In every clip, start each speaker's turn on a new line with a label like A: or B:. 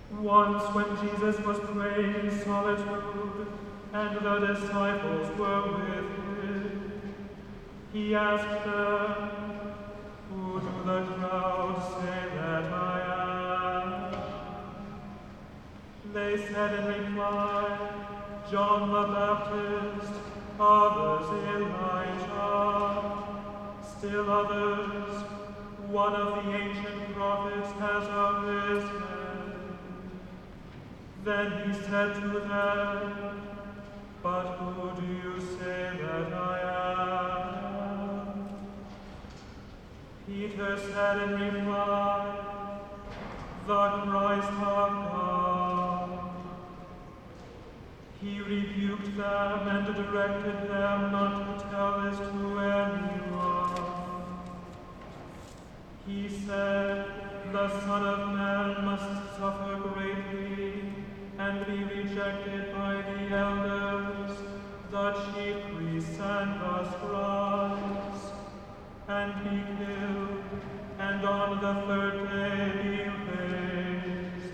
A: Once when Jesus was praying in solitude, and the disciples were with him, he asked them, "Who do the crowd say that I am?" They said in reply, "John the Baptist, others Elijah, still others, one of the ancient prophets has arisen." Then he said to them, "But who do you say that I am?" Peter said in reply, "The Christ of God." He rebuked them and directed them not to tell this to anyone. He said, "The Son of Man must suffer greatly and be rejected by the elders, the chief priests and the scribes, and be killed, and on the third day be raised."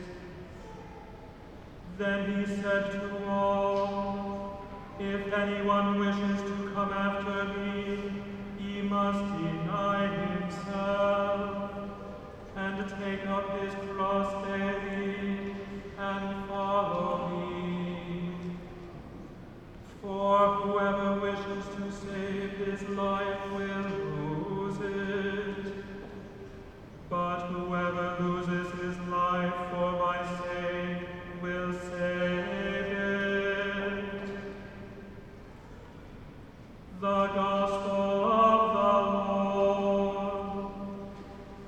A: Then he said to all, "If anyone wishes to come after me, he must deny himself, and take up his cross daily, and follow me. For whoever wishes to save his life will lose it, but whoever loses